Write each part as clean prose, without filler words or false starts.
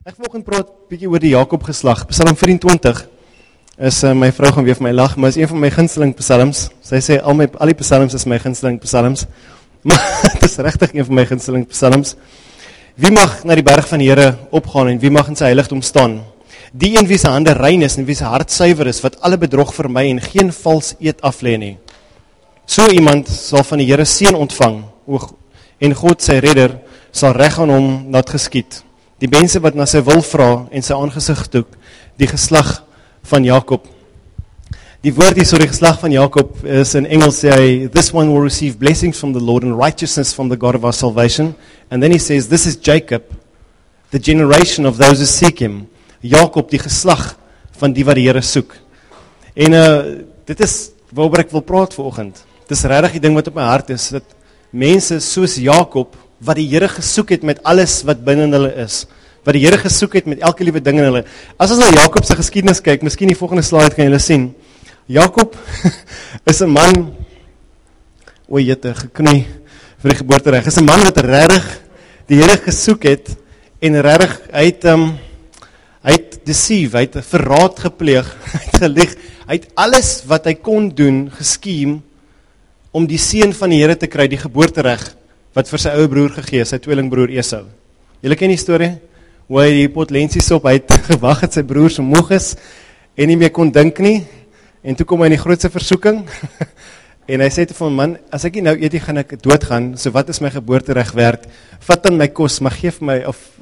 Ek vanoggend praat bietjie oor die Jakob geslag. Psalm 24 is my vrou gaan weer vir my lag, maar is een van my gunsteling psalms. Sy sê al die psalms is my gunsteling psalms. Maar dit is regtig een van my gunsteling psalms. Wie mag na die berg van die Here opgaan en wie mag in sy heiligdom staan? Die een wie se hande rein is en wie se hart suiwer is, wat alle bedrog vermy en geen vals eed aflê nie. So iemand sal van die Here seën ontvang, en God sy redder sal reg aan hom laat geskied. Die mense wat na sy wil vra en sy aangesig toek, die geslag van Jakob. Die woord hier, die geslag van Jakob is in Engels sê hy, this one will receive blessings from the Lord and righteousness from the God of our salvation. And then he says, this is Jacob, the generation of those who seek him. Jakob, die geslag van die wat die Here soek. En dit is waaroor ek wil praat vanoggend. Dit is regtig die ding wat op my hart is, dat mense soos Jakob, wat die Here gesoek het met alles wat binne hulle is, wat die Here gesoek het met elke liewe ding in hulle. As ons na Jakob se geskiedenis kyk, miskien die volgende slide kan julle sien. Jakob is 'n man, geknie vir die geboortereg, is 'n man wat regtig die Here gesoek het, en regtig, hy het deceive, hy het verraad gepleeg, hy het gelieg, hy het alles wat hy kon doen, geskiem, om die seun van die Here te kry, die geboortereg, wat vir sy ouwe broer gegee, sy tweelingbroer Esau. Julle ken die storie? Hoe hy die pot lensies op, hy het gewag het sy broer so moeg is, en nie meer kon dink nie, en toe kom hy in die grootste versoeking, en hy sê te van, man, as ek nie nou eet, gaan ek doodgaan, so wat is my geboortereg werd? Vat dan my kos, maar geef my,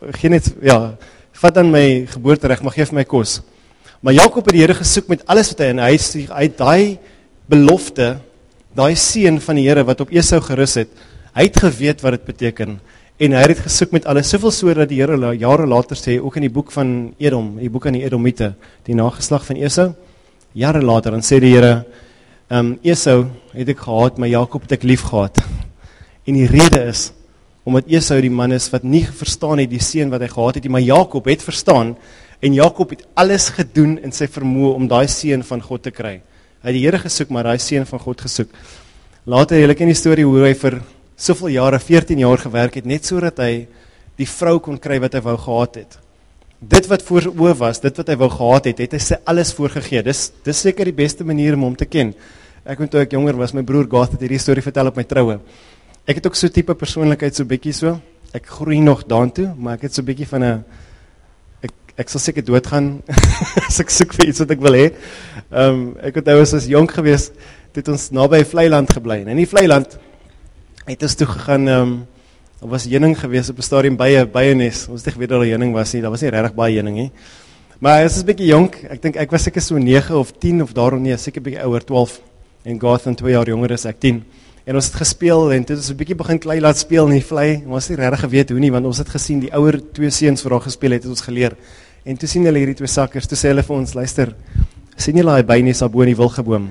vat dan my geboortereg, maar geef my kos. Maar Jakob het die Here gesoek met alles wat hy in huis, hy het die belofte, die seën van die Here, wat op Esau gerus het, hy het geweet wat dit beteken, en hy het gesoek met alles, soveel so dat die Here jare later sê, ook in die boek van Edom, die boek aan die Edomite, die nageslag van Esau, jare later, dan sê die Here, Esau het ek gehaat, maar Jakob het ek lief gehad, en die rede is, omdat Esau die man is, wat nie verstaan het, die seën wat hy gehad het, maar Jakob het verstaan, en Jakob het alles gedoen in sy vermoë, om die seën van God te kry, hy het die Here gesoek, maar die seën van God gesoek, later, julle ken die storie, hoe hy vir soveel jare, 14 jaar gewerk het, net so dat hy die vrou kon kry wat hy wou gehad het. Dit wat voor oor was, dit wat hy wou gehad het, het hy sy alles voorgegee. Dis seker die beste manier om hom te ken. Ek toe ek jonger was, my broer Garth het hierdie storie vertel op my troue. Ek het ook so type persoonlikheid, so bietjie so, ek groei nog daartoe, maar ek het so bietjie van ek sal seker doodgaan, as ek soek vir iets wat ek wil hê. Ek het as jonk gewees, het ons naby Vleiland gebly, en in die Vleiland, het ons toe gegaan, daar was heuning gewees op 'n stadium by 'n nes, ons het nie geweet dat daar heuning was nie, daar was nie regtig baie heuning nie, maar ons is bietjie jonk, ek dink ek was seker so 9 of 10 of daarom nie, seker bietjie ouer, 12, en Garth 2 jaar jonger as ek 10, en ons het gespeel, en toe het ons 'n bietjie begin klei laat speel in die vlei, ons het nie regtig geweet hoe nie, want ons het gesien, die ouer 2 seuns wat daar gespeel het ons geleer, en toe sien hulle hierdie 2 sakkers, toe sê hulle vir ons, luister, sien julle daai bynes daar bo in die wilgeboom,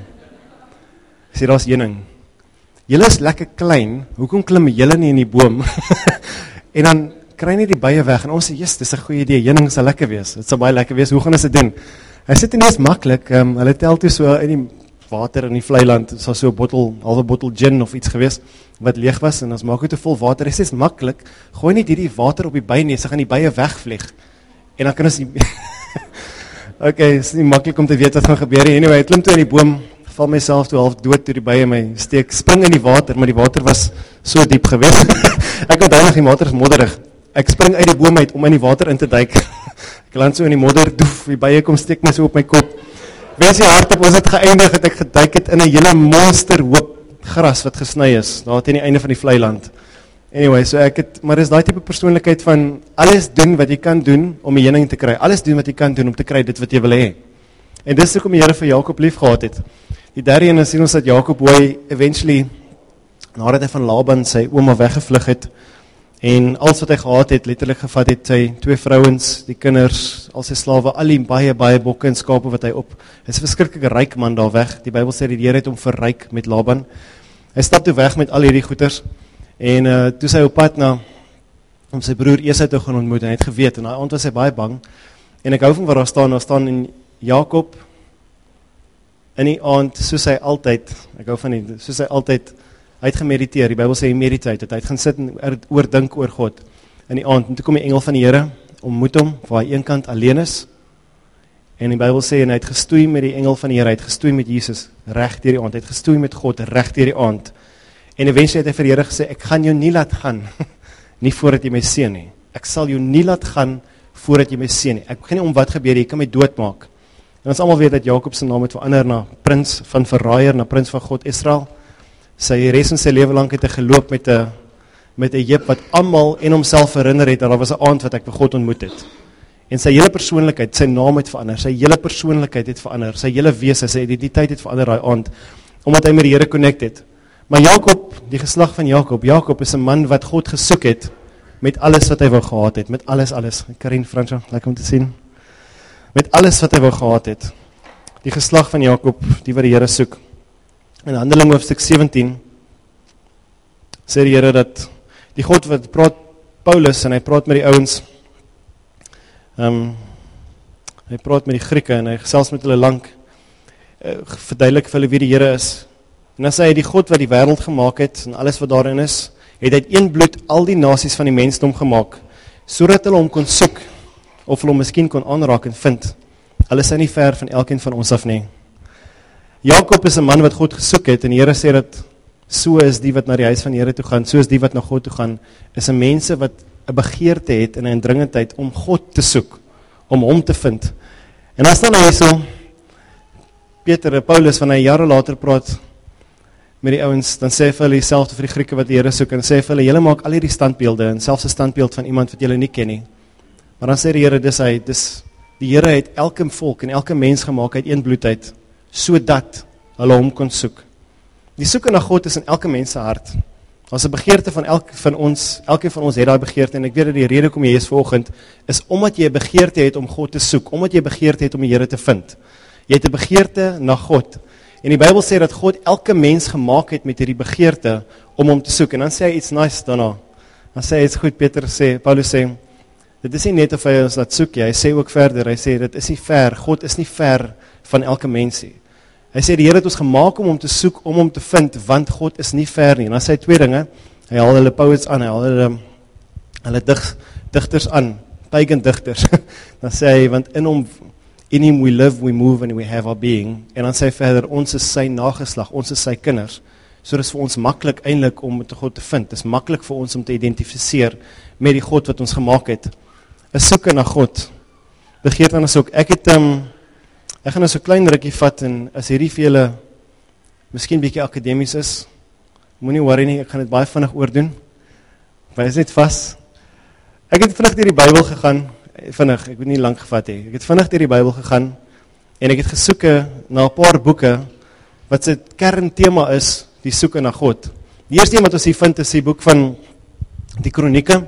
sê daar's heuning. Julle is lekker klein, hoekom klim julle nie in die boom? En dan kry nie die bye weg, en ons sê, yes, dis 'n goeie idee, heuning sal lekker wees, dit sal baie lekker wees, hoe gaan ons dit doen? Hy sê nie eens maklik, hulle tel toe so in die water in die Vleiland, dit sal so 'n halwe bottel gin of iets gewees, wat leeg was, en ons maak het te vol water, hy sê, is maklik, gooi net hierdie water op die bye nie, so gaan die bye wegvlieg, en dan kan ons nie, okay, is nie maklik om te weet wat gaan gebeur, anyway, hy klim toe in die boom, val myself toe half dood toe die bye my steek, spring in die water, maar die water was so diep gewees, ek onthou nog die water is modderig, ek spring uit die boom uit om in die water in te duik, ek land so in die modder, doef, die bye kom steek my so op my kop, wees die hart op, ons het geëindig, het ek geduik het in 'n hele monster hoop gras wat gesny is, daar teen die einde van die Vleiland, anyway, so maar is die type persoonlikheid van, alles doen wat jy kan doen, om die heuning te kry, alles doen wat jy kan doen, om te kry dit wat jy wil hê, en dis hoekom die Here vir Jakob lief gehad het. Die derde ene sien ons dat Jakob, hoe hy eventually, nadat hy van Laban sy ouma weggevlug het, en alles wat hy gehad het, letterlik gevat het, sy 2 vrouens, die kinders, al sy slawe, al die baie bokke en skape wat hy op, hy is 'n verskriklike ryk man daar weg, die Bybel sê die Here het hom verryk met Laban, hy stap toe weg met al hierdie goeders, en toe sy op pad om sy broer Esau te gaan ontmoet, en hy het geweet, en hy aand was hy baie bang, en ek hou van waar daar staan in Jakob, in die aand, soos hy altyd, hy het gemediteer, die Bybel sê hy meditate, hy het gaan sit en oordink oor God, in die aand, en toe kom die engel van die Here, ontmoet hom, waar hy eenkant alleen is, en die Bybel sê, en hy het gestoei met die engel van die Here, hy het gestoei met Jesus, reg deur die aand, hy het gestoei met God, reg deur die aand, en eventueel het hy vir die Here gesê, ek gaan jou nie laat gaan, nie voordat jy my seën nie, ek sal jou nie laat gaan, voordat jy my seën nie, ek begin nie om wat gebeur, jy kan my doodmaak, en ons almal weet dat Jakob se naam het verander na prins van verraaier, na prins van God Israel, sy res in sy lewe lang het hy geloop met 'n jep wat almal en homself herinner het, dat daar was 'n aand wat ek vir God ontmoet het, en sy hele persoonlikheid, sy naam het verander, sy hele persoonlikheid het verander, sy hele wese, sy identiteit het verander daai aand, omdat hy met die Here connect het, maar Jakob, die geslag van Jakob is 'n man wat God gesoek het, met alles wat hy wou gehad het, met alles, Karin, Fransja, lekker om te sien, met alles wat hy wou gehad het, die geslag van Jakob, die wat die Here soek, in Handelinge hoofstuk 17, sê die Here dat, die God wat praat Paulus, en hy praat met die ouens, hy praat met die Grieke, en hy gesels met hulle lang, verduidelik vir hulle wie die Here is, en dan sê hy, die God wat die wêreld gemaak het, en alles wat daarin is, het uit een bloed al die nasies van die mensdom gemaak, sodat hulle hom kon soek, of hulle hom miskien kon aanraak en vind. Hulle is nie ver van elkeen van ons af nie. Jakob is 'n man wat God gesoek het, en die Here sê dat, so is die wat na die huis van die Here toe gaan, so is die wat na God toe gaan, is 'n mense wat 'n begeerte het, en 'n indringendheid om God te soek, om hom te vind. En dan staan hy so, Peter, Paulus, wanneer hy jare later praat, met die ouens, dan sê vir hulle dieselfde vir die Grieke wat die Here soek, en sê vir hulle, julle maak al hierdie standbeelde, en selfs 'n standbeeld van iemand wat julle nie ken nie. Maar dan sê die Here, die Here het elke volk en elke mens gemaak uit een bloed uit, sodat hulle hom kon soek. Die soeke na God is in elke mens se hart. As 'n begeerte van elkeen van ons het daai begeerte, en ek weet dat die rede kom jy is vanoggend, is omdat jy 'n begeerte het om God te soek, omdat jy 'n begeerte het om die Here te vind. Jy het 'n begeerte na God. En die Bybel sê dat God elke mens gemaak het met hierdie begeerte om hom te soek. En dan sê hy iets nice daarna. Dan sê hy iets goed, Paulus sê, dit is nie net of hy ons laat soek, hy sê ook verder, hy sê, dit is nie ver, God is nie ver van elke mens nie. Hy sê, die Here het ons gemaak om hom te soek, om hom te vind, want God is nie ver nie. En dan sê hy twee dinge, hy haal hulle poets aan, hy haal hulle digters aan, pagan digters. Dan sê hy, want in him we live, we move, and we have our being. En dan sê hy verder, ons is sy nageslag, ons is sy kinders. So dit is vir ons maklik eintlik om met God te vind. Dit is maklik vir ons om te identifiseer met die God wat ons gemaak het. 'n Soeke na God. Begeerte aan ons ook. Ek gaan nou so 'n klein rukkie vat, en as hierdie vir julle miskien bietjie akademies is, moenie worry nie, ek gaan dit baie vinnig oordoen. Wees net vas. Ek het vinnig deur die Bybel gegaan, vinnig, ek het nie lank gevat hê. Ek het vinnig deur die Bybel gegaan, en ek het gesoeke na 'n paar boeke, wat sy kerntema is, die soeke na God. Die eerste een wat ons hier vind, is die boek van die Kronieke.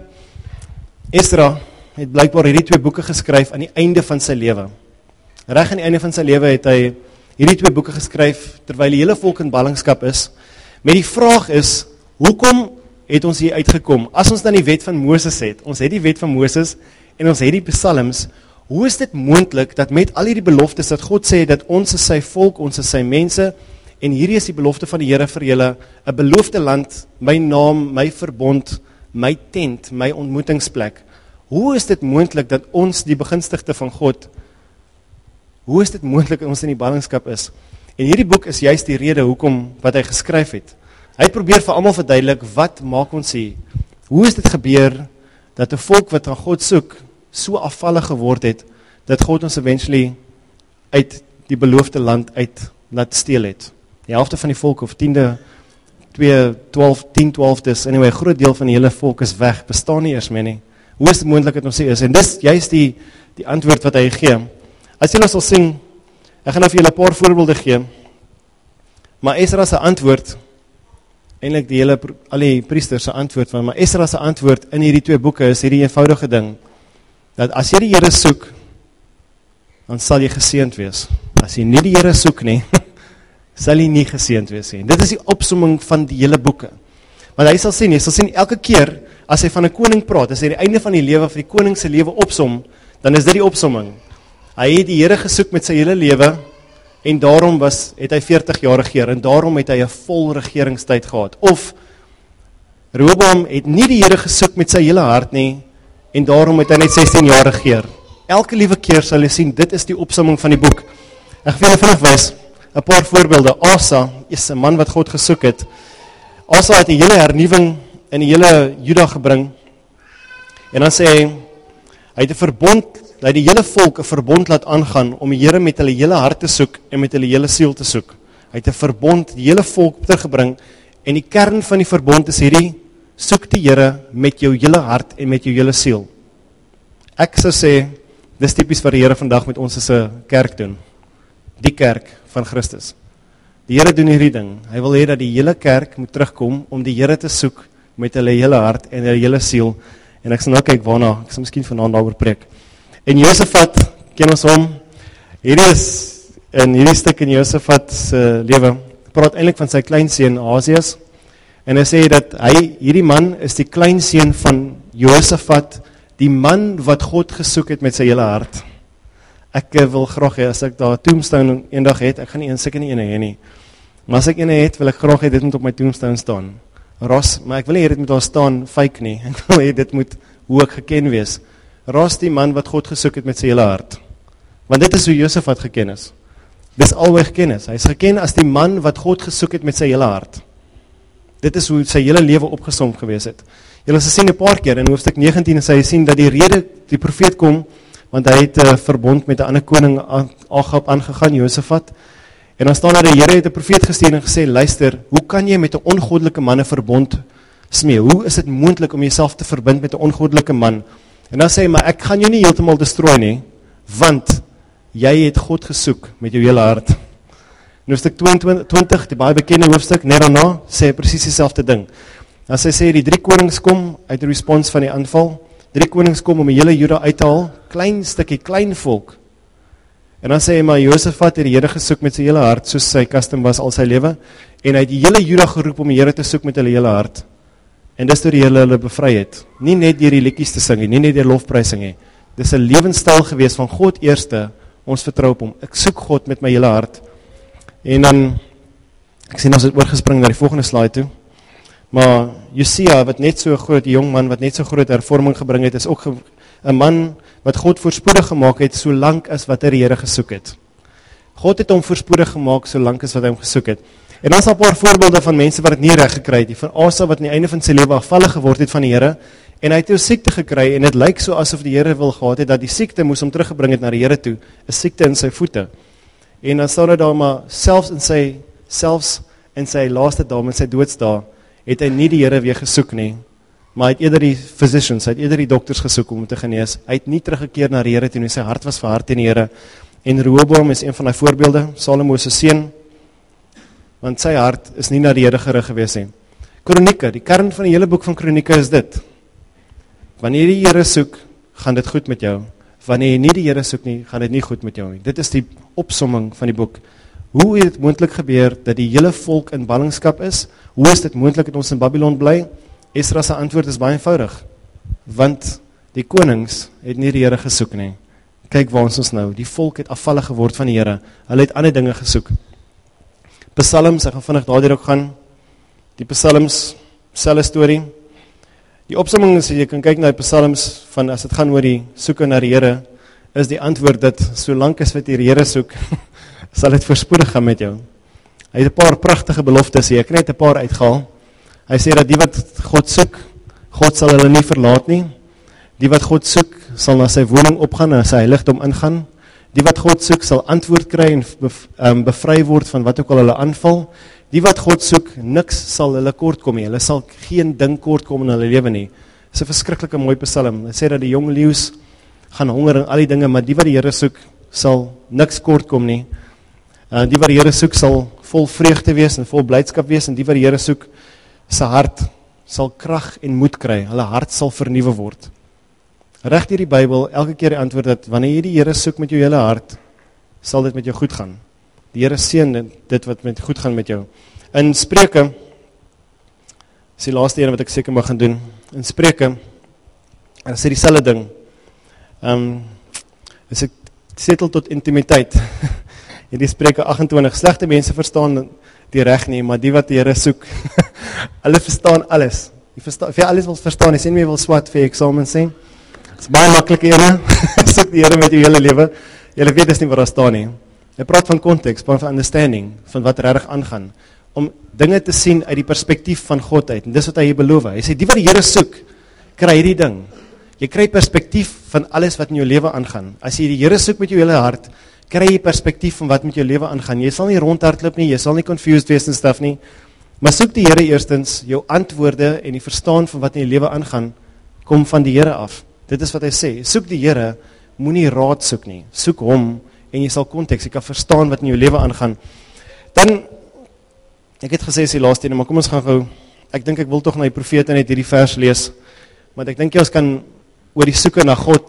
Esdra het blykbaar hierdie twee boeke geskryf aan die einde van sy lewe. Reg aan die einde van sy lewe het hy hierdie twee boeke geskryf, terwyl die hele volk in ballingskap is, met die vraag is, hoekom het ons hier uitgekom? As ons dan die wet van Moses het, ons het die wet van Moses, en ons het die psalms, hoe is dit moontlik, dat met al hierdie beloftes, dat God sê, dat ons is sy volk, ons is sy mense, en hierdie is die belofte van die Here vir julle, 'n beloofde land, my naam, my verbond, my tent, my ontmoetingsplek. Hoe is dit moontlik dat ons die begunstigde van God, hoe is dit moontlik dat ons in die ballingskap is? En hierdie boek is juist die rede hoekom wat hy geskryf het. Hy probeer vir almal verduidelik, wat maak ons hier? Hoe is dit gebeur, dat 'n volk wat aan God soek, so afvallig geword het, dat God ons eventually uit die beloofde land uit laat steel het? Die helfte van die volk, of 10 12, anyway, 'n groot deel van die hele volk is weg, bestaan nie eers meer nie. Hoe is dit moontlik dat ons hier is? En dis juist die antwoord wat hy gee. As julle sal sien, ek gaan nou vir julle 'n paar voorbeelde gee, maar Esdra se antwoord, eintlik al die priesters se antwoord, maar Esdra se antwoord in hierdie twee boeke is hierdie eenvoudige ding, dat as jy die Here soek, dan sal jy geseënd wees. As jy nie die Here soek nie, sal jy nie geseënd wees nie. Dit is die opsomming van die hele boeke. Want jy sal sien elke keer, as hy van 'n koning praat, as hy die einde van die lewe, van die koning se lewe opsom, dan is dit die opsomming. Hy het die Here gesoek met sy hele lewe, en daarom het hy 40 jaar regeer, en daarom het hy 'n vol regeringstyd gehad. Of, Rehoboam het nie die Here gesoek met sy hele hart nie, en daarom het hy net 16 jaar regeer. Elke liewe keer sal jy sien, dit is die opsomming van die boek. Ek wil julle vinnig wys, 'n paar voorbeelde. Asa is 'n man wat God gesoek het. Asa het die hele hernuwing in die hele Juda gebring, en dan sê hy het 'n verbond, hy het die hele volk 'n verbond laat aangaan, om die Here met hulle hele hart te soek, en met hulle hele siel te soek. Hy het 'n verbond, die hele volk teruggebring, en die kern van die verbond is hierdie, soek die Here met jou hele hart, en met jou hele siel. Ek sou sê, dis typies wat die Here vandag met ons as 'n kerk doen. Die kerk van Christus. Die Here doen hierdie ding. Hy wil hê dat die hele kerk moet terugkom om die Here te soek met hulle hele hart en hulle hele siel. En ek sal nou kyk waarna, ek sal miskien vanaand daaroor preek. En Josafat, ken ons hom. Hierdie is in hierdie stuk in Josafat se lewe. Praat eintlik van sy kleinseun Ahasias. En hy sê dat hierdie man is die kleinseun van Josafat, die man wat God gesoek het met sy hele hart. Ek wil graag hê, as ek daar 'n tombstone eendag het, ek gaan nie seker nie ene hê nie, maar as ek ene het, wil ek graag hê, dit moet op my tombstone staan. Ros, maar ek wil nie hê, dit moet daar staan fake nie, ek wil hê, dit moet hoe ek geken wees. Ros, die man wat God gesoek het met sy hele hart. Want dit is hoe Josafat geken is. Dis al hoe hy geken is. Hy is geken as die man wat God gesoek het met sy hele hart. Dit is hoe sy hele lewe opgesom gewees het. Julle sal sien 'n paar keer in hoofstuk 19 sê hy sien dat die rede die profeet kom, want hy het 'n verbond met 'n ander koning Agab aangegaan, Josafat. En dan staan daar die Here het 'n profeet gestuur en gesê, luister, hoe kan jy met 'n ongoddelike man 'n verbond smee? Hoe is dit moontlik om jouself te verbind met 'n ongoddelike man? En dan sê hy, maar ek gaan jou nie heeltemal destrooi nie, want jy het God gesoek met jou hele hart. In hoofstuk 20, die baie bekende hoofstuk, net daarna, sê hy presies dieselfde ding. Dan sê die 3 konings kom uit die respons van die aanval. 3 konings kom om die hele Juda uit te haal, klein stukkie, klein volk. En dan sê hy, maar Josafat het die Here gesoek met sy hele hart, soos sy custom was al sy lewe, en hy het die hele Juda geroep om die Here te soek met hulle hele hart. En dis toe die Here hulle bevry het. Nie net deur die liedjies te sing, nie net deur lofprysing nie. Dis 'n lewenstyl gewees van God eerste, ons vertrou op hom. Ek soek God met my hele hart. En dan, ek sien ons het oorgespring na die volgende slide toe. Maar Josia, wat net so groot, die jong man, wat net so groot hervorming gebring het, is ook 'n man wat God voorspoedig gemaak het, so lank as wat hy die Here gesoek het. God het hom voorspoedig gemaak, so lank as wat hy hom gesoek het. En dan is daar 'n paar voorbeelde van mense wat het nie reg gekry het, van Asa wat aan die einde van sy lewe afvallig geword het van die Here, en hy het 'n siekte gekry, en dit lyk so asof die Here wil gehad het, dat die siekte moes hom teruggebring het na die Here toe, 'n siekte in sy voete. En dan staan daar maar, selfs in sy laaste dae, in sy doodsdae, het hy nie die Here weer gesoek nie, maar hy het eerder die physicians, hy het eerder die dokters gesoek om te genees. Hy het nie teruggekeer na die Here toe nie, sy hart was verhard teen die Here. En Rehoboam is een van die voorbeelde, Salomo se seun, want sy hart is nie na die Here gerig gewees nie. Kronieke, die kern van die hele boek van Kronieke is dit. Wanneer jy die Here soek, gaan dit goed met jou. Wanneer jy nie die Here soek nie, gaan dit nie goed met jou nie. Dit is die opsomming van die boek. Hoe het dit moontlik gebeur dat die hele volk in ballingskap is? Hoe is dit moontlik dat ons in Babylon bly? Esra se antwoord is baie eenvoudig. Want die konings het nie die Here gesoek nie. Kyk waar ons nou. Die volk het afvallig geword van die Here. Hulle het ander dinge gesoek. Psalms, ek gaan vinnig daardeur ook gaan. Die Psalms, selfe storie. Die opsomming is, jy kan kyk na die Psalms van as dit gaan oor die soeke na die Here, is die antwoord dat solank as wat jy die Here soek, sal dit voorspoedig gaan met jou. Hy het 'n paar pragtige beloftes hier, ek het net 'n paar uitgehaal. Hy sê dat die wat God soek, God sal hulle nie verlaat nie. Die wat God soek, sal na sy woning opgaan en sy heiligdom ingaan. Die wat God soek, sal antwoord kry en bevry word van wat ook al hulle aanval. Die wat God soek, niks sal hulle kort kom nie. Hulle sal geen ding kort kom in hulle lewe nie. Dit is 'n verskriklike mooi Psalm. Hy sê dat die jong leeu's gaan honger en al die dinge, maar die wat die Here soek, sal niks kort kom nie. Die wat die Here soek, sal vol vreugde wees en vol blydskap wees, en die wat die Here soek, sy hart sal krag en moed kry. Hulle hart sal vernuwe word. Reg deur die Bybel, elke keer die antwoord dat wanneer jy die Here soek met jou hele hart, sal dit met jou goed gaan. Die Here seën dit wat met goed gaan met jou. In Spreuke, is die laaste een wat ek seker mag gaan doen, in Spreuke, en sê dieselfde ding, is ek setel tot intimiteit, en die Spreuke 28, slegte mense verstaan die reg nie, maar die wat die Here soek, hulle verstaan alles, vir jy alles wil verstaan, jy sê nie meer wil swat vir jy eksamen sê, is baie maklike ene, soek die Here met jou hele lewe, julle weet dis nie wat daar staan nie. Hy praat van konteks, praat van understanding, van wat regtig aangaan, om dinge te sien uit die perspektief van God uit, en dis wat hy hier beloof. Hy sê, die wat die Here soek, kry hierdie ding. Jy kry perspektief van alles wat in jou lewe aangaan. As jy die Here soek met jou hele hart, kry jy perspektief van wat met jou lewe aangaan. Jy sal nie rondhardloop nie, jy sal nie confused wees en stuff nie, maar soek die Here eerstens, jou antwoorde en die verstaan van wat in jou lewe aangaan, kom van die Here af. Dit is wat hy sê, soek die Here, moenie raad soek nie, soek hom, en jy sal konteks, jy kan verstaan wat in jou lewe aangaan. Dan, ek het gesê, die laaste ene, maar kom ons gaan gou, ek dink ek wil toch na die profete net hierdie vers lees, want ek dink jy ons kan oor die soeke na God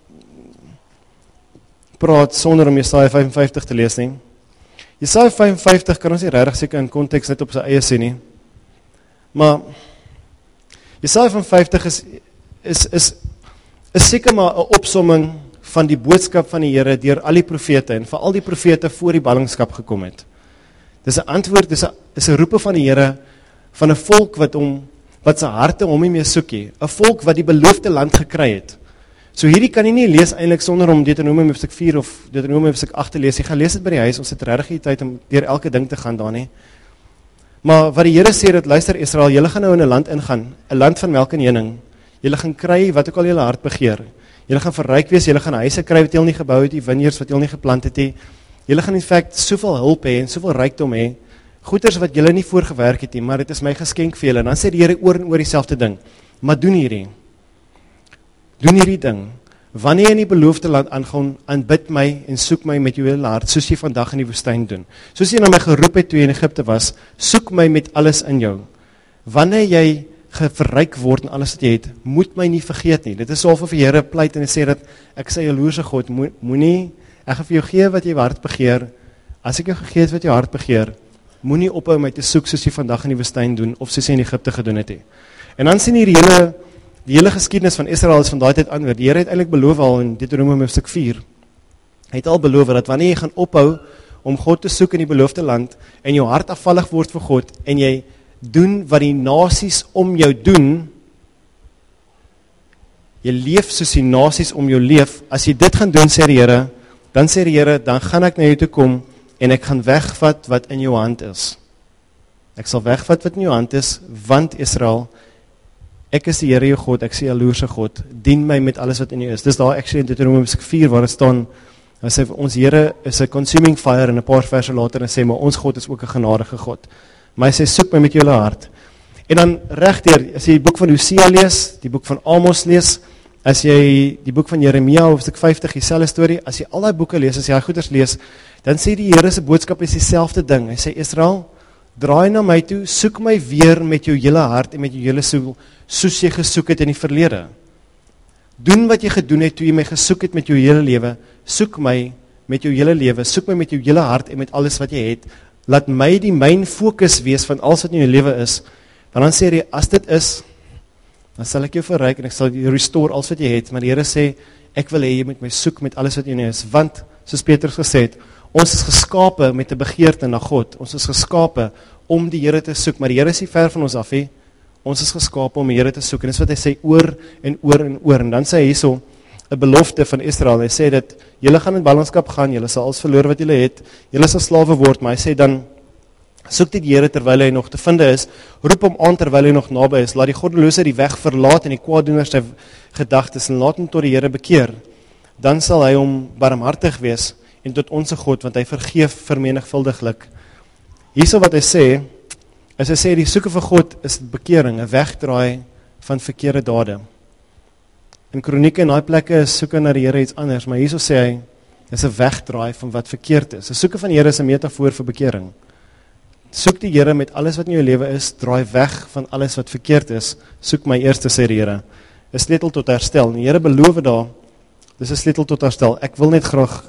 praat, sonder om Jesaja 55 te lees nie. Jesaja 55 kan ons nie regtig seker in konteks net op sy eie sê nie, maar Jesaja 55 is seker maar 'n opsomming van die boodskap van die Here deur al die profete en veral die profete voor die ballingskap gekom het. Dis 'n antwoord, dis 'n roepe van die Here van 'n volk wat sy harte hom nie meer soek nie, 'n volk wat die beloofde land gekry het. So hierdie kan jy nie lees eintlik sonder om Deuteronomium hoofstuk 4 of Deuteronomium hoofstuk 8 te lees. Jy gaan lees dit by die huis, ons het regtig die tyd om deur elke ding te gaan daar nie. Maar wat die Here sê, dat luister Israel, julle gaan nou in 'n land ingaan, 'n land van melk en honing. Julle gaan kry wat ook al julle hart begeer. Julle gaan verryk wees, julle gaan huise kry wat julle nie gebou het, die vineyards wat julle nie geplant het nie. Julle gaan in feite soveel hulp hê en soveel rykdom hê, goeders wat julle nie voorgewerk het nie, maar dit is my geskenk vir julle. En dan sê die Here oor en oor dieselfde ding. Maar doen hierdie ding. Wanneer jy in die beloofde land aangaan, aanbid my en soek my met jou hele hart, soos jy vandag in die woestyn doen. Soos jy na my geroep het toe jy in Egipte was, soek my met alles in jou. Wanneer jy verryk word en alles wat jy het, moet my nie vergeet nie. Dit is so of die Here pleit en sê dat ek sê jaloerse God, moenie, ek gaan vir jou gee wat jy hart begeer. As ek jou gegee het wat jy hart begeer, moenie ophou my te soek soos jy vandag in die woestyn doen of soos jy in Egipte gedoen het nie. En dan sien hier die hele geskiedenis van Israel is van daai tyd aan. Die Here het eintlik beloof al in Deuteronomium hoofstuk 4. Hy het al beloof dat wanneer jy gaan ophou om God te soek in die beloofde land en jou hart afvallig word vir God en jy doen wat die nasies om jou doen, jy leef soos die nasies om jou leef, as jy dit gaan doen, sê die Here, dan sê die Here, dan gaan ek na jou toe kom en ek gaan wegvat wat in jou hand is. Ek sal wegvat wat in jou hand is, want Israel, ek is die Here jou God, ek sê jaloerse God, dien my met alles wat in jou is. Dis daar actually in Deuteronomium 4 waar het staan, hy sê ons Here is 'n consuming fire en 'n paar verse later en sê, maar ons God is ook 'n genadige God. Maar hy sê, soek my met jou hart. En dan regdeur, as jy die boek van Hosea lees, die boek van Amos lees, as jy die boek van Jeremia, hoofstuk 50, dieselfde storie, as jy al die boeke lees, as jy goeders lees, dan sê die Here se boodskap is dieselfde ding. Hy sê, Israel, draai na my toe, soek my weer met jou hele hart en met jou hele siel, soos jy gesoek het in die verlede. Doen wat jy gedoen het, toe jy my gesoek het met jou hele lewe, soek my met jou hele lewe, soek my met jou hele hart en met alles wat jy het, laat my die myn fokus wees van alles wat in jou lewe is, want dan sê hy, as dit is, dan sal ek jou verryk en ek sal jou restore alles wat jy het, maar die Here sê, ek wil hê jy met my soek met alles wat in jou is, want, soos Petrus gesê het, ons is geskape met 'n begeerte na God, ons is geskape om die Here te soek, maar die Here is nie ver van ons af, ons is geskape om die Here te soek, en dis wat hy sê oor en oor en oor, en dan sê hy hierso, 'n belofte van Israel, hy sê dat, julle gaan in ballingskap gaan, julle sal alles verloor wat julle het, julle sal slawe word, maar hy sê dan, soek die Here terwyl hy nog te vinde is, roep hom aan terwyl hy nog naby is, laat die goddelose die weg verlaat en die kwaaddoeners sy gedagtes, en laat hom tot die Here bekeer, dan sal hy hom barmhartig wees, en tot onsse God, want hy vergeef vermenigvuldiglik. Hierso wat hy sê, as hy sê, die soeke vir God is bekering, 'n wegdraai van verkeerde dade. In Kronieke en daai plekke is soeke na die Here iets anders, maar hierso sê hy, is 'n wegdraai van wat verkeerd is. 'n soeke van die Here is 'n metafoor vir bekering. Soek die Here met alles wat in jou lewe is, draai weg van alles wat verkeerd is, soek my eerste, sê die Here, 'n sleutel tot herstel, en die Here beloof daar, dis 'n sleutel tot herstel. Ek wil net graag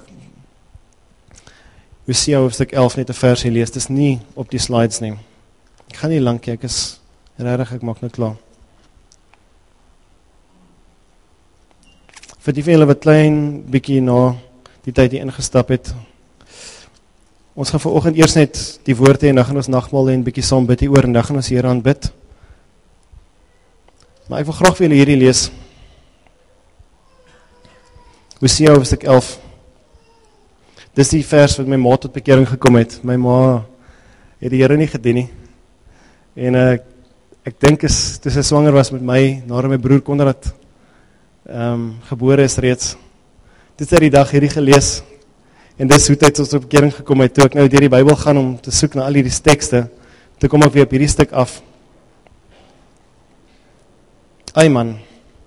Hosea hoofstuk 11 net 'n versie lees, dis nie op die slides nie. Ek gaan nie lank, ek is regtig, ek maak nou klaar. Vir die van julle wat klein bietjie na die tyd hier ingestap het, ons gaan vanoggend eers net die woord hê en dan gaan ons nagmaal hê en bietjie saam bid hieroor en dan gaan ons Here aanbid. Maar ek wil graag vir julle hierdie lees. Hosea hoofstuk 11. Dis die vers wat my ma tot bekering gekom het. My ma het die Here nie gedien nie. En ek dink toe sy swanger was met my, nadat my broer Konrad gebore is reeds. Dit het die dag hierdie gelees. En dis hoe hy tot bekering gekom het. Toe ek nou deur die Bybel gaan om te soek na al hierdie tekste, toe kom ek weer op hierdie stuk af. Ai man.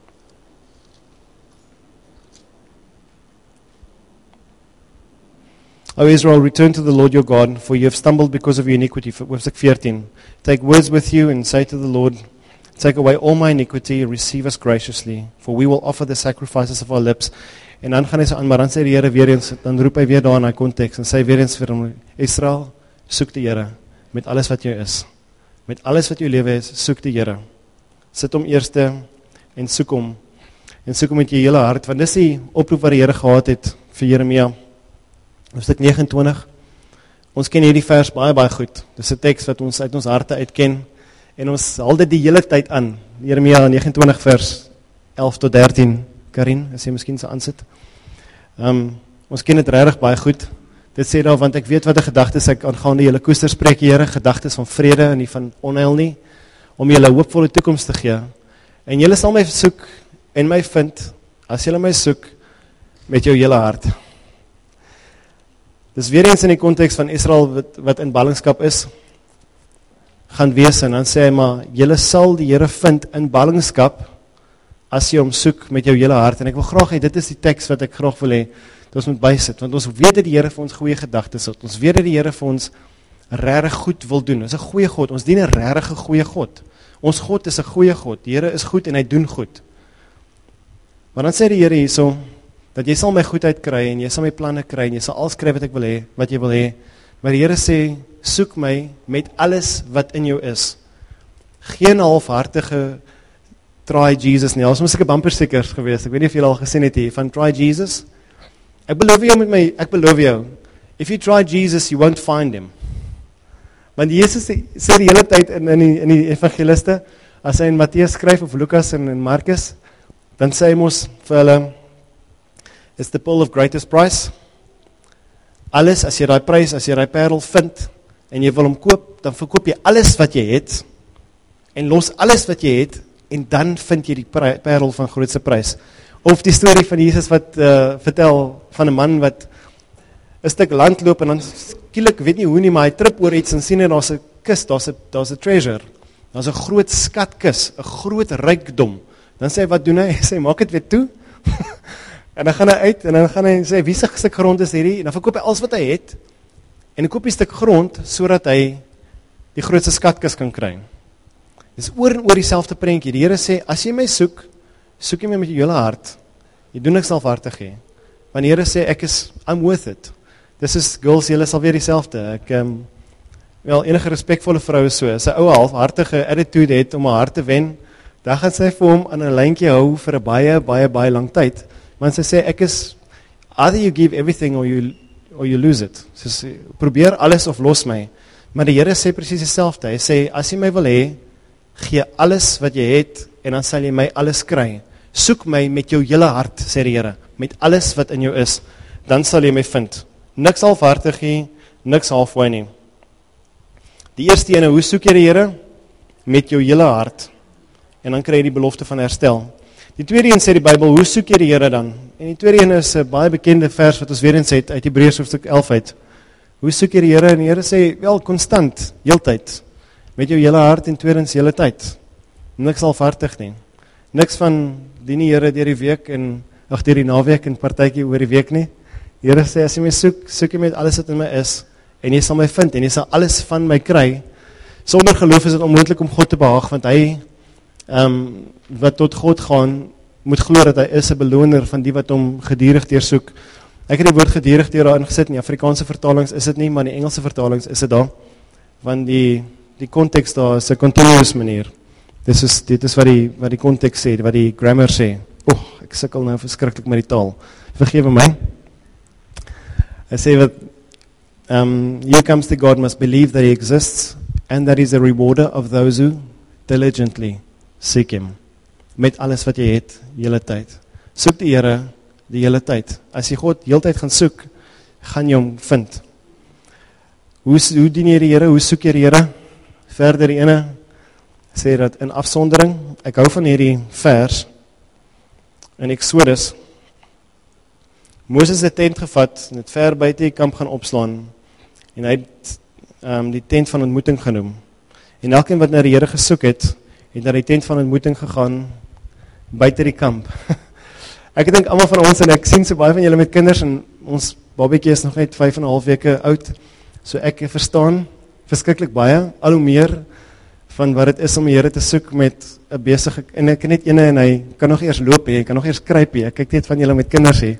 O Israel, return to the Lord your God, for you have stumbled because of your iniquity. Verse 14. Take words with you and say to the Lord, take away all my iniquity, receive us graciously, for we will offer the sacrifices of our lips. En dan gaan hy so aan, maar dan sê die Here weer eens, dan roep hy weer daar in die konteks, en sê weer eens vir hom, Israel, soek die Here, met alles wat jy is. Met alles wat jou lewe is, soek die Here. Sit hom eerste, en soek hom met jou hele hart, want dis die oproep wat die Here gehad het, vir Jeremia, hoofstuk 29, ons ken hierdie vers baie, baie goed, dis 'n teks wat ons uit ons harte uitken, en ons haal dit die hele tyd aan, Jeremia 29 vers 11 tot 13, Karin, as jy miskien so aansit, ons ken dit regtig baie goed, dit sê daar, want ek weet wat die gedagtes ek aangaande julle koester spreek, Here, gedagtes van vrede en nie van onheil nie, om julle hoopvolle toekoms te gee, en julle sal my soek en my vind, as julle my soek, met jou hele hart. Dis weer eens in die konteks van Israel wat in ballingskap is, gaan wees, en dan sê hy maar, julle sal die Here vind in ballingskap, as jy hom soek met jou hele hart, en ek wil graag hê, dit is die teks wat ek graag wil hê, dat ons moet bysit, want ons weet dat die Here vir ons goeie gedagtes het, ons weet dat die Here vir ons regtig goed wil doen, ons is 'n goeie God, ons dien 'n regtig goeie God, ons God is 'n goeie God, die Here is goed en hy doen goed, maar dan sê die Here hierso, dat jy sal my goedheid kry, en jy sal my planne kry, en jy sal alles kry wat ek wil hê, wat jy wil hê, maar die Here sê, soek my met alles wat in jou is, geen halfhartige try Jesus nie, ons moes ek 'n bumper stickers gewees, ek weet nie of julle al gesien het hier, van try Jesus, ek beloof jou, if you try Jesus, you won't find him, want Jesus sê die hele tyd in die evangeliste, as hy in Mattheus skryf, of Lukas en Markus, dan sê hy mos vir hulle, it's the pearl of greatest price, alles, as jy die parel vind, en jy wil hom koop, dan verkoop jy alles wat jy het, en los alles wat jy het, en dan vind jy die parel van grootste prys. Of die storie van Jesus wat vertel van 'n man wat 'n stuk land loop, en dan skielik, weet nie hoe nie, maar hy trip oor iets, en sien hy, daar's 'n kus, daar's 'n treasure, daar's 'n groot skatkis, 'n groot rykdom. Dan sê hy, wat doen hy? Hy sê, maak dit weer toe. En dan gaan hy uit, en dan gaan hy sê, wie se stuk grond is hierdie? En dan verkoop hy alles wat hy het, en hy koop die stuk grond, sodat hy die grootste skatkis kan kry. Dis oor en oor dieselfde prentjie. Die Here sê, as jy my soek jy my met jou hele hart. Jy doen niks halfhartig hê. Want die Here sê, I'm worth it. Dis is, girls, julle sal weer dieselfde. Enige respectvolle vrou is so, as 'n ou halfhartige attitude het om 'n hart te wen, dan gaan sy vir hom aan 'n lyntjie hou vir 'n baie, baie, baie lang tyd. Want sy sê, either you give everything or you lose it. Sy sê, probeer alles of los my. Maar die Here sê presies dieselfde. Hy sê, as jy my wil hê, gee alles wat jy het, en dan sal jy my alles kry. Soek my met jou hele hart, sê die Here, met alles wat in jou is, dan sal jy my vind. Niks halfhartig nie, niks halfway nie. Die eerste ene, hoe soek jy die Here? Met jou hele hart, en dan kry jy die belofte van herstel. Die tweede een sê die Bybel, hoe soek jy die Here dan? En die tweede een is 'n baie bekende vers wat ons weer eens het, uit Hebreërs hoofstuk 11 uit. Hoe soek jy die Here? En die Here sê, konstant, heeltyd, met jou hele hart en tweedens hele tyd. Niks halfhartig nie. Niks van dien die Here deur die week en deur die naweek en partytjie oor die week nie. Die Here sê, as jy my soek jy met alles wat in my is, en jy sal my vind, en jy sal alles van my kry. Sonder geloof is dit onmoontlik om God te behaag, want hy, wat tot God gaan, moet glo dat hy is 'n beloner van die wat hom gedurig deursoek. Ek het die woord gedurig deur daar ingesit, in die Afrikaanse vertalings is dit nie, maar in die Engelse vertalings is dit daar, want die konteks daar is 'n continuous manier. Dit is wat die konteks sê, wat die grammar sê. Ek sukkel nou verskriklik met die taal. Vergewe my. Hy sê wat, here comes the God must believe that he exists, and that he is a rewarder of those who diligently seek him. Met alles wat jy het, hele tyd. Soek die Here die hele tyd. As jy God heeltyd gaan soek, gaan jy hom vind. Hoe dien jy die Here? Hoe soek jy die Here? Verder die ene sê dat in afsondering, ek hou van hierdie vers in Exodus. Moses het tent gevat en het ver buite die kamp gaan opslaan en hy het die tent van ontmoeting genoem. En elkeen wat na die Here gesoek het na die tent van ontmoeting gegaan buite die kamp. Ek dink almal van ons, en ek sien so baie van julle met kinders, en ons babietjie is nog net 5,5 weke oud, so ek verstaan verskriklik baie, al hoe meer van wat het is om die Here te soek met 'n besige, en ek net ene en hy kan nog eers loop, hy kan nog eers kruip, ek kyk net van julle met kinders hier.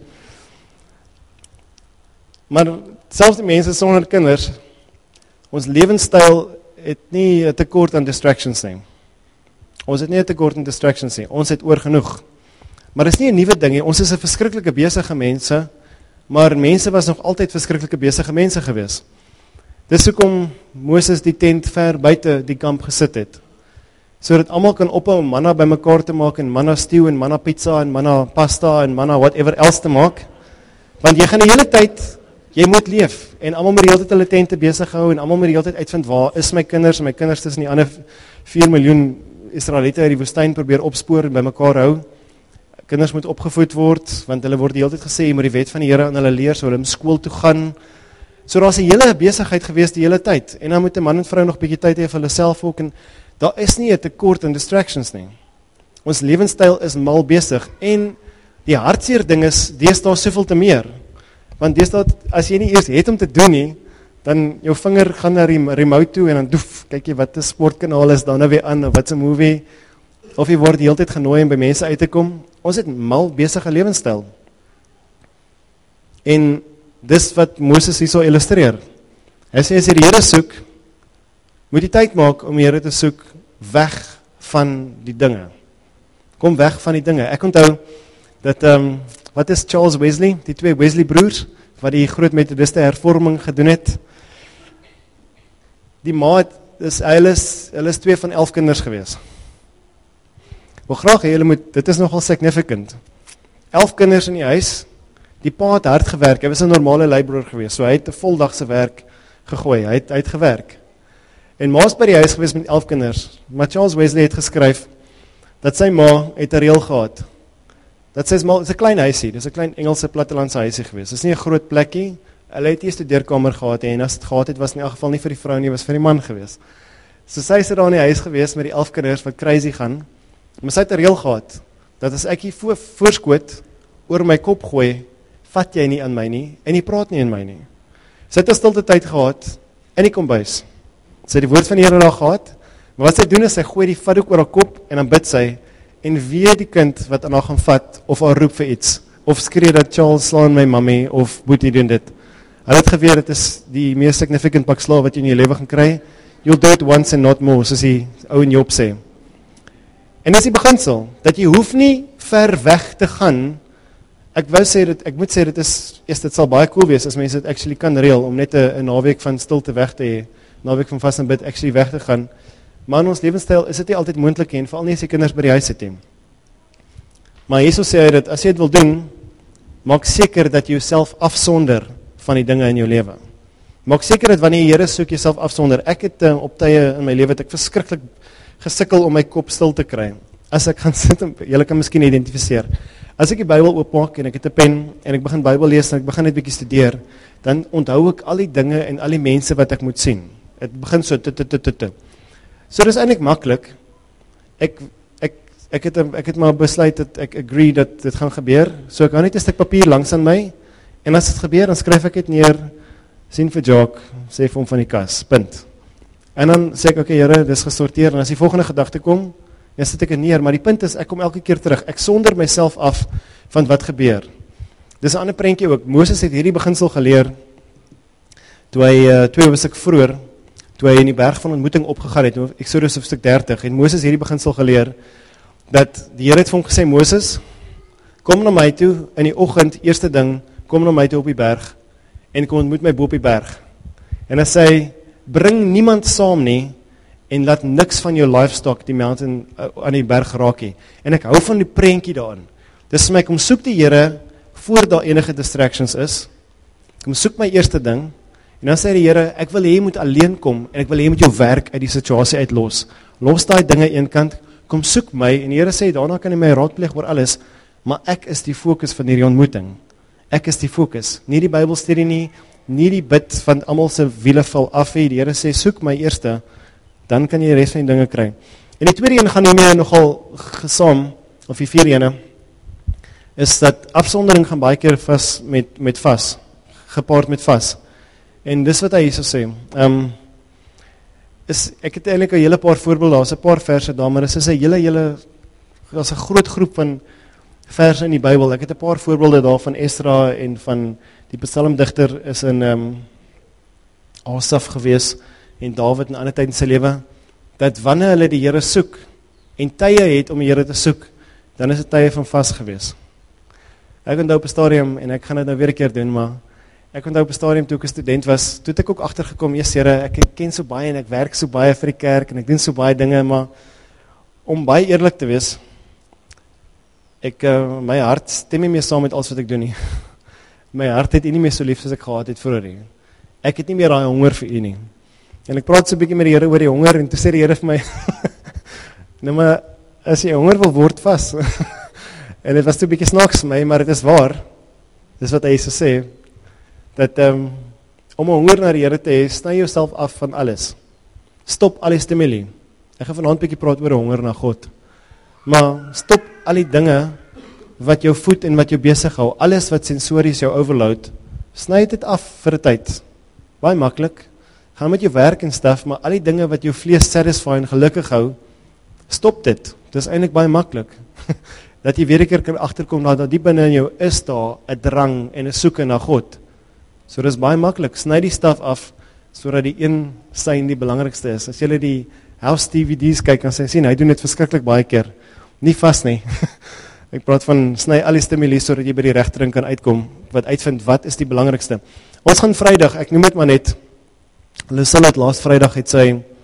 Maar selfs die mense sonder kinders, ons lewenstyl het nie 'n tekort aan distractions nie. Ons het nie 'n tekort aan distractions nie, ons het oor genoeg. Maar dis nie 'n nuwe ding nie, ons is 'n verskriklike besige mense, maar mense was nog altyd verskriklike besige mense gewees. Dis hoekom Moses die tent ver buite die kamp gesit het, sodat almal kan ophou om manna bymekaar te maak, en manna stew, en manna pizza, en manna pasta, en manna whatever else te maak, want jy gaan die hele tyd, jy moet leef, en almal moet die hele tyd hulle tente besig hou, en almal moet die hele tyd uitvind, waar is my kinders, en my kinders tussen die ander 4 miljoen Israeliete uit die woestyn probeer opspoor en bymekaar hou. Kinders moet opgevoed word, want hulle word die hele tyd gesê, jy moet die wet van die Here aan hulle leer, so hulle moet skool toe gaan. So daar is 'n hele besigheid gewees die hele tyd, en dan moet 'n man en vrou nog bietjie tyd hê vir hulle self ook, en daar is nie 'n tekort aan distractions nie. Ons lewenstyl is mal besig, en die hartseer ding is, deesdae soveel te meer, want deesdae, as jy nie eers het om te doen nie, dan jou vinger gaan na die remote toe, en dan doef, kyk jy wat 'n sportkanaal is, dan nou weer aan, of wat 'n movie, of jy word die hele tyd genooi om by mense uit te kom. Ons het mal besige lewenstyl. En dis wat Moses hier so illustreer. Hy sê, as jy die Here soek, moet jy tyd maak om die Here te soek, weg van die dinge. Kom weg van die dinge. Ek onthou, dat, wat is Charles Wesley, die 2 Wesley broers, wat die groot methodiste hervorming gedoen het. Die ma, hulle is 2 van 11 kinders gewees. Wel graag, dit is nogal significant. 11 kinders in die huis, die pa het hard gewerk, hy was 'n normale leiboer gewees, so hy het 'n voldagse werk gegooi, hy het gewerk. En ma's by die huis gewees met 11 kinders, maar Charles Wesley het geskryf, dat sy ma het 'n reël gehad, dat sy is 'n klein huisie, dis 'n klein Engelse plattelandse huisie gewees, dis nie 'n groot plekkie, hulle het nie 'n studeerkamer gehad, en as het gehad het, was in elk geval nie vir die vrou nie, was vir die man gewees. So sy sit daar in die huis gewees met die 11 kinders wat crazy gaan, maar sy het 'n reël gehad, dat as ek hier voorskoot, oor my kop gooi, vat jy nie aan my nie, en jy praat nie in my nie. Sy het 'n stilte tyd gehad, in die kombuis. Sy het die woord van die Here daar gehad, maar wat sy doen is, sy gooi die vatdoek oor haar kop, en dan bid sy, en wie die kind wat aan haar gaan vat, of haar roep vir iets, of skree dat Charles slaan my mammy, of Boetie doen dit. Hulle het geweet, dit is die meest significant pak slaag wat jy in jou lewe gaan kry, you'll do it once and not more, soos die ou in Job sê. En dis die beginsel, dat jy hoef nie ver weg te gaan. Ek moet sê, dit sal baie cool wees, as mense dit actually kan reël, om net 'n naweek van stilte weg te hê, naweek van vas en bid, actually weg te gaan. Maar in ons lewenstyl is dit nie altyd moontlik, en veral nie as jy kinders by die huis het. Maar Jesus sê hy dat, as jy dit wil doen, maak seker dat jy jouself afsonder van die dinge in jou lewe. Maak seker dat wanneer jy Here soek, jouself afsonder. Ek het op tye in my lewe, het ek verskriklik gesukkel om my kop stil te kry. As ek gaan sit, julle kan miskien identifiseer. As ek die Bybel oopmaak, en ek het 'n pen, en ek begin Bybel lees, en ek begin net bietjie studeer, dan onthou ek al die dinge, en al die mense wat ek moet sien. Het begin so, So dis eintlik maklik. Ek het maar besluit, dat ek agree, dat dit gaan gebeur, so ek hou net 'n stuk papier langs aan my, en as dit gebeur, dan skryf ek dit neer, sien vir Jacques, sê vir hom van die kas, punt. En dan sê ek, okay Here, dis gesorteer, en as die volgende gedagte kom, dan sit ek dit neer, maar die punt is, ek kom elke keer terug, ek sonder myself af van wat gebeur. Dis 'n ander prentjie ook, Moses het hierdie beginsel geleer, toe hy 2 hoofstuk vroeër, toe hy in die berg van ontmoeting opgegaan het, Exodus hoofstuk 30, en Moses hierdie beginsel geleer, dat die Here het vir hom gesê, Moses, kom na my toe, in die oggend, eerste ding, kom na my toe op die berg, en kom ontmoet my bo op die berg. En hy sê, bring niemand saam nie, en laat niks van jou livestock die mountain aan die berg raak nie. En ek hou van die prentjie daarin. Dis vir my, kom soek die Here voor daar enige distractions is, kom soek my eerste ding, en dan sê die Here, ek wil hê jy moet alleen kom, en ek wil hê jy moet jou werk uit die situasie uitlos. Los daai dinge eenkant, kom soek my, en die Here sê, daarna kan jy my raadpleeg oor alles, maar ek is die fokus van hierdie ontmoeting. Ek is die fokus, nie die Bybelstudie nie die bid van almal se wiele val af nie. Die Here sê, soek my eerste, dan kan jy die res van die dinge kry. En die tweede een gaan hiermee nogal gesaam, of die vierde ene, is dat afsondering gaan baie keer vas met vas, gepaard met vas. En dis wat hy hier so sê. Ek het eintlik 'n hele paar voorbeelde, daar's 'n paar verse daar, maar dis is 'n hele, daar's 'n groot groep van verse in die Bybel. Ek het 'n paar voorbeelde daar van Esdra en van die psalmdigter is in Asaf gewees en Dawid in 'n ander tyd in sy lewe, dat wanneer hulle die Here soek en tye het om die Here te soek, dan is dit tye van vas gewees. Ek onthou op 'n stadium, en ek gaan dit nou weer 'n keer doen, maar ek onthou op 'n stadium toe ek 'n student was, toe het ek ook agtergekom, Jesus Here, ek ken so baie en ek werk so baie vir die kerk en ek doen so baie dinge, maar om baie eerlik te wees, my hart stem nie meer saam met alles wat ek doen nie. My hart het U nie meer so lief soos ek gehad het vroeër nie. Ek het nie meer daai honger vir U nie. En ek praat so 'n bietjie met die Here oor die honger, en toe sê die Here vir my, nou maar, as jy honger wil word vas, en dit was toe 'n bietjie snaaks vir my, maar dit is waar, dis wat hy so sê, dat om 'n honger na die Here te hê, sny jouself af van alles. Stop al die stimuli. Ek gaan vanaand 'n bietjie praat oor honger na God. Maar stop al die dinge wat jou voed en wat jou besig hou, alles wat sensories jou overload, sny dit af vir 'n tyd. Baie maklik. Gaan met jou werk en stuff, maar al die dinge wat jou vlees satisfy en gelukkig hou, stop dit. Dit is eintlik baie maklik. Dat jy weer 'n keer kan agterkom dat diep binne in jou is daar 'n drang en 'n soeke na God. So dis baie maklik. Sny die staf af sodat die een sein die belangrikste is. As jy die House DVD's kyk, dan sien hy doen dit verskriklik baie keer. Nie vas nie. Ek praat van sny al die stimuli sodat jy by die regte ding kan uitkom, wat uitvind wat is die belangrikste. Ons gaan Vrydag, ek noem dit maar net, Lucille het laas Vrydag toe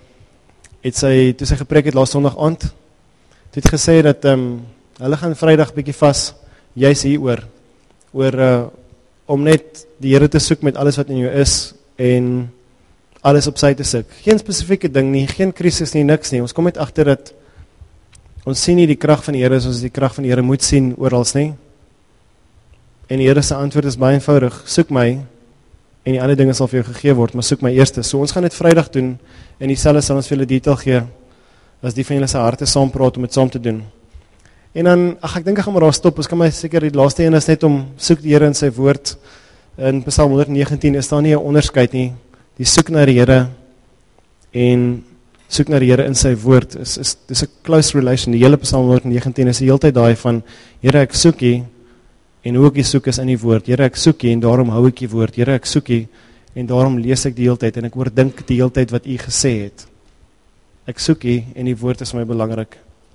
sy gepreek het laas Sondag aand, het gesê dat hulle gaan Vrydag bietjie vas, juis hieroor, om net die Here te soek met alles wat in jou is, en alles op sy te soek. Geen spesifieke ding nie, geen krisis nie, niks nie. Ons kom net agter dat ons sien nie die krag van die Here soos die krag van die Here moet sien orals nie. En die Here se antwoord is baie eenvoudig, soek my, en die ander dinge sal vir jou gegee word, maar soek my eerste. So ons gaan dit Vrydag doen, en dieselfde sal ons vir julle detail gee, as die van julle se harte saam praat om dit saam te doen. En dan, ek dink ek gaan maar daar stop, ons kan my seker die laaste een is net om, soek die Here in sy woord, in Psalm 119 is daar nie 'n onderskeid nie, die soek na die Here, en soek na die Here in sy woord, dis 'n close relation, die hele Psalm 119 is die hele tyd daai van, Here ek soek U, en hoe ek U soek is in die woord, Here ek soek U, en daarom hou ek U woord, Here ek soek U, en daarom lees ek die hele tyd, en ek oordink die hele tyd wat U gesê het, ek soek U, en die woord is vir my belangrik.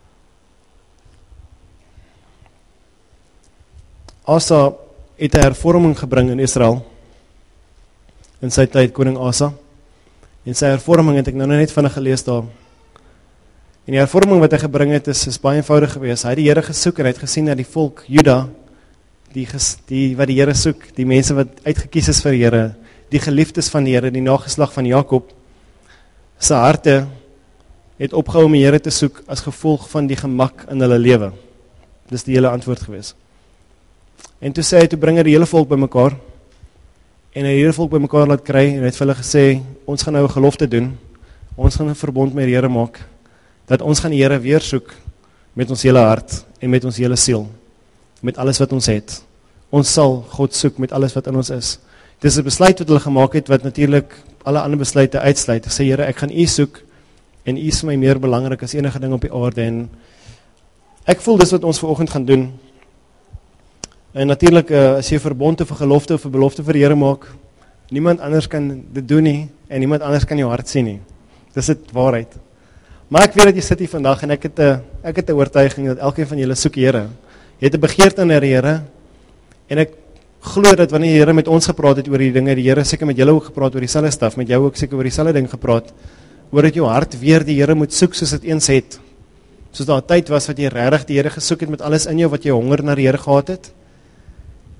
Asa het 'n hervorming gebring in Israel, in sy tyd, koning Asa, en sy hervorming het ek nou net vinnig gelees daar, en die hervorming wat hy gebring het, is baie eenvoudig geweest. Hy het die Here gesoek, en hy het gesien dat die volk, Juda, wat die Here soek, die mense wat uitgekies is vir die Here, die geliefdes van die Here, die nageslag van Jakob, sy harte het opgehou om die Here te soek, as gevolg van die gemak in hulle lewe. Dis die hele antwoord geweest. En toe sê hy, toe bring hy die hele volk bymekaar, en hy die hele volk bymekaar laat kry, en hy het vir hulle gesê, ons gaan nou 'n gelofte doen, ons gaan 'n verbond met die Here maak, dat ons gaan die Here weer soek, met ons hele hart, en met ons hele siel, met alles wat ons het. Ons sal God soek met alles wat in ons is. Dit is 'n besluit wat hulle gemaak het, wat natuurlik alle ander besluite uitsluit. Sê, Here, ek gaan U soek, en U is vir my meer belangrik as enige ding op die aarde, en ek voel dis wat ons vanoggend gaan doen. En natuurlik, as jy 'n verbond of 'n gelofte of 'n belofte vir die Here maak, niemand anders kan dit doen nie, en niemand anders kan jou hart sien nie. Dis dit waarheid. Maar ek weet dat jy sit hier vandag, en ek het 'n oortuiging, dat elkeen van julle soek die Here. Jy het 'n begeerte na die Here, en ek glo dat wanneer die Here met ons gepraat het oor die dinge, die Here seker met julle ook gepraat oor dieselfde staf, met jou ook seker oor dieselfde ding gepraat, oor dat jou hart weer die Here moet soek soos dit eens het. Soos daar 'n tyd was wat jy regtig die Here gesoek het met alles in jou, wat jy honger na die Here gehad het.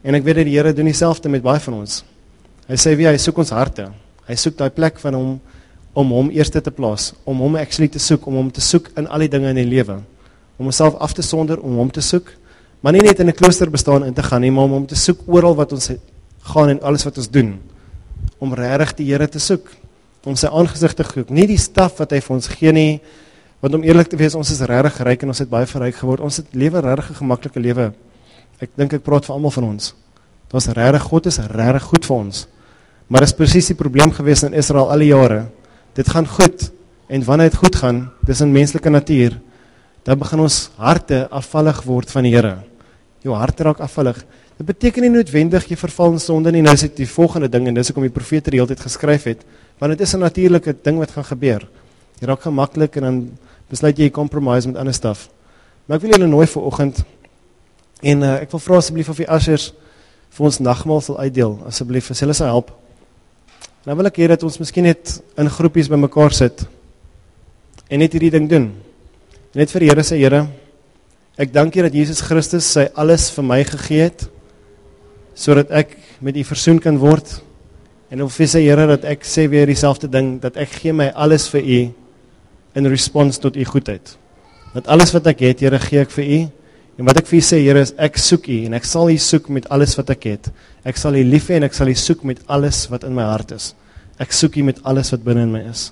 En ek weet dat die Here doen dieselfde met baie van ons. Hy sê wie, hy soek ons harte. Hy soek daai plek van hom, om hom eerste te plaas, om hom actually te soek, om hom te soek in al die dinge in die lewe. Om homself af te sonder, om hom te soek, maar nie net in 'n klooster bestaan in te gaan nie, maar om hom te soek oral wat ons gaan en alles wat ons doen. Om regtig die Here te soek, om sy aangesig te soek, nie die staf wat hy vir ons gee nie, want om eerlik te wees, ons is regtig ryk en ons het baie verryk geword, ons het lewe regtig 'n gemaklike lewe. Ek dink ek praat vir almal van ons. Dit was regtig, God is regtig goed vir ons. Maar dit is presies die probleem gewees in Israel al die jare. Dit gaan goed, en wanneer het goed gaan, dis in menslike natuur, dan begin ons harte afvallig word van die Here. Jou hart raak afvallig. Dit beteken nie noodwendig jy verval in sonde nie, nou is dit die volgende ding, en dis hoekom die profete die hele tyd geskryf het, want dit is 'n natuurlike ding wat gaan gebeur. Jy raak gemaklik, en dan besluit jy compromise met ander staf. Maar ek wil julle nooi vir oggend, en ek wil vra asseblief of die ushers vir ons nagmaal sal uitdeel, asseblief, as hulle sal help. Nou wil ek hê dat ons miskien net in groepies by mekaar sit, en net hierdie ding doen. Net vir die Here sê, Here, ek dank U dat Jesus Christus sy alles vir my gegee het, sodat ek met U versoen kan word, en of vir sê, Here, dat ek sê weer dieselfde ding, dat ek gee my alles vir U, in response tot U goedheid. Dat alles wat ek het, Here, gee ek vir U, en wat ek vir U sê, Here, is ek soek U, en ek sal U soek met alles wat ek het. Ek sal U lief hê, en ek sal U soek met alles wat in my hart is. Ek soek U met alles wat binne in my is.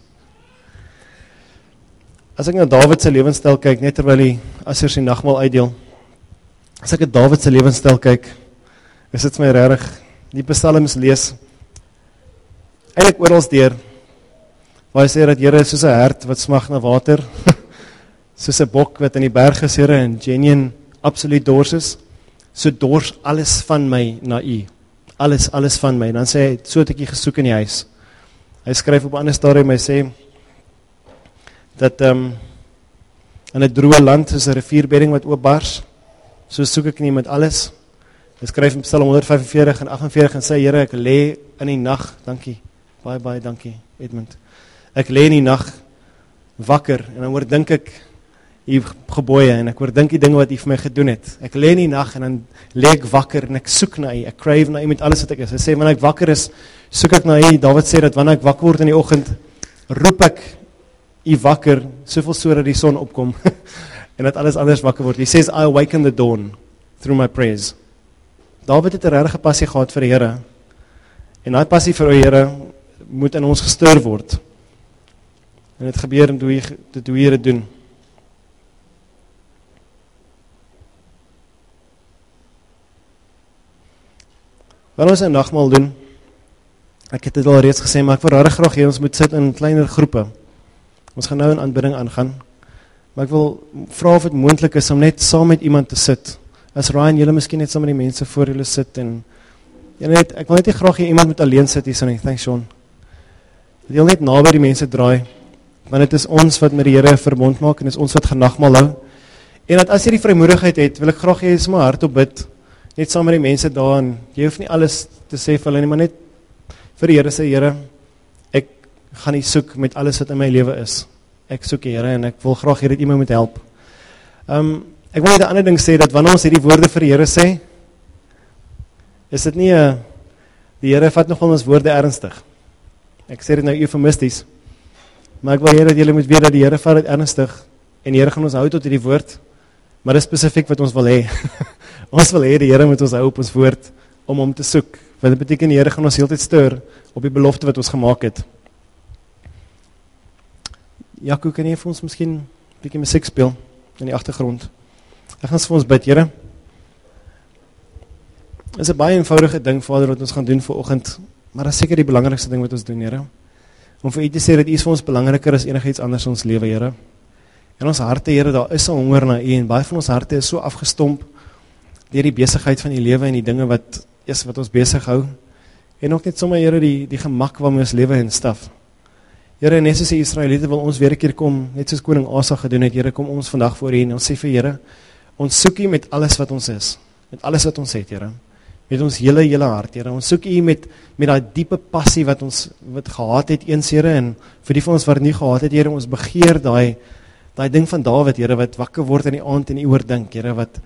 As ek na Dawid se lewenstyl kyk, net terwyl die ushers die nagmaal uitdeel, as ek na Dawid se lewenstyl kyk, is dit my regtig, die psalms lees, eintlik oral deur, waar hy sê dat Here is soos 'n hert wat smag na water, soos 'n bok wat in die berg is, Here, en genuine, absoluut dors is, so dors alles van my na U, alles van my, dan sê hy, so het ek U gesoek in die huis. Hy skryf op 'n ander stadium, hy sê, dat in 'n droë land is 'n rivierbedding wat oopbars, so soek ek nie met alles. Hy skryf in Psalm 145 en 48 en sê, Here, ek lê in die nag, dankie, baie dankie, Edmund, ek lê in die nag wakker, en dan oordink ek U gebooie, en ek oordink die dinge wat U vir my gedoen het. Ek lê in die nag, en dan lê ek wakker, en ek soek na U, ek crave na U met alles wat ek is. Hy sê, wanneer ek wakker is, soek ek na U. Dawid sê dat wanneer ek wakker word in die oggend, roep ek U wakker, soveel so dat die son opkom, en dat alles anders wakker word. He says, I awaken the dawn through my prayers. Dawid het 'n regte passie gehad vir die Here, en daai passie vir die Here moet in ons gestuur word. En dit gebeur om hoe jy dit doen. Wanneer ons 'n nagmaal doen, ek het dit al reeds gesê, maar ek wil regtig graag hê ons moet sit in kleiner groepe. Ons gaan nou in aanbidding aangaan, maar ek wil vra of dit moontlik is om net saam met iemand te sit. As Ryan, julle miskien net saam met die mense voor julle sit, en ek wil net nie graag hê iemand moet alleen sit hier, so nie, thanks Sean. Dat jy net naby die mense draai, want dit is ons wat met die Here verbond maak, en dit is ons wat gaan nagmaal hou. En dat as jy die vrymoedigheid het, wil ek graag hê jy sommer hardop bid, net saam met die mense daar, en jy hoef nie alles te sê vir hulle nie, maar net vir die Here sê, Here, ek gaan U soek met alles wat in my lewe is. Ek soek die Here, en ek wil graag hê dat iemand moet help. Ek wil net 'n ander ding sê, dat wanneer ons hierdie woorde vir die Here sê, is dit nie, die Here vat nogal ons woorde ernstig. Ek sê dit nou eufemisties, maar ek wil hê dat julle moet weet dat die Here vat dit ernstig, en die Here gaan ons hou tot hierdie woord, maar dit is spesifiek wat ons wil hê. Ons wil hê die Here moet ons hou op ons woord, om hom te soek, want dit beteken die Here gaan ons heeltyd stuur, op die belofte wat ons gemaak het. Jaco, kan jy vir ons miskien 'n bietjie musiek speel, in die agtergrond? Ek gaan vir ons bid, Here. Dit is 'n baie eenvoudige ding, Vader, wat ons gaan doen vir oggend, maar dit is seker die belangrikste ding wat ons doen, Here. Om vir U te sê dat U is vir ons belangriker as enigiets anders in ons lewe, Here. In ons harte, Here, daar is 'n honger na U, en baie van ons harte is so afgestomp deur die besigheid van die lewe en die dinge wat ons besig hou, en ook net sommer, Here, die gemak waarmee ons lewe instaf. Here, net soos die Israeliete wil ons weer 'n keer kom, net soos koning Asa gedoen het, Here, kom ons vandag voor U, en ons sê vir Here, ons soek U met alles wat ons is, met alles wat ons het, Here, met ons hele hart, Here, ons soek U met daai diepe passie wat ons gehad het eens, Here, en vir die van ons wat nie gehad het, Here, ons begeer daai ding van Dawid, Here, wat wakker word in die aand en U oordink, Here, wat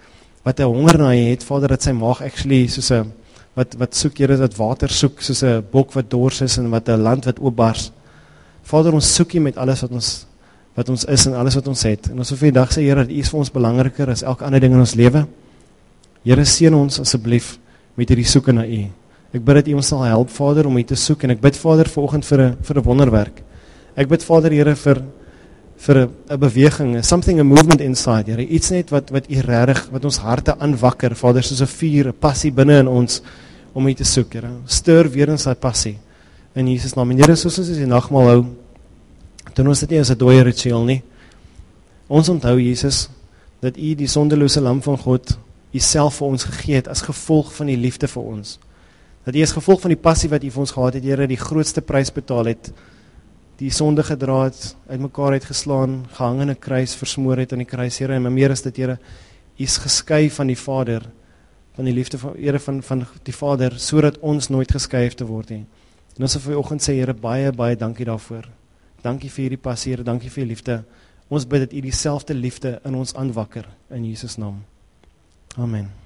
wat 'n honger na U het, Vader, dat sy maag actually soos 'n wat soek, Here, dat water soek, soos 'n bok wat dors is en wat 'n land wat oopbars. Vader, ons soek U met alles wat ons is en alles wat ons het. En ons wil vandag sê, Here, dat U is vir ons belangriker as elke ander ding in ons lewe. Here, seën ons asseblief met hierdie soeke na U. Ek bid dat U ons sal help, Vader, om U te soek, en ek bid, Vader, vanoggend vir 'n wonderwerk. Ek bid, Vader, Here, vir 'n beweging, a movement inside, Here, iets net wat U regtig, wat ons harte aanwakker, Vader, soos 'n vuur, 'n passie binne in ons, om U te soek, Here. Stir weer in sy passie, in Jesus naam. En Here, soos ons die nagmaal hou, doen ons dit nie as 'n dooie ritueel nie. Ons onthou, Jesus, dat U die sondelose lam van God, U self vir ons gegee het, as gevolg van die liefde vir ons. Dat U as gevolg van die passie wat U vir ons gehad het, Here, die grootste prys betaal het, die sonde gedra het, uit mekaar het geslaan, gehang in 'n kruis, versmoor het aan die kruis, Here, en meer is dit, Here, U is geskei van die Vader, van die liefde van Here van die Vader, sodat ons nooit geskei hoef te word nie. En ons wil vanoggend sê, Here, baie, baie dankie daarvoor. Dankie vir hierdie passie, Here, dankie vir U liefde. Ons bid dat U dieselfde liefde in ons aanwakker, in Jesus naam. Amen.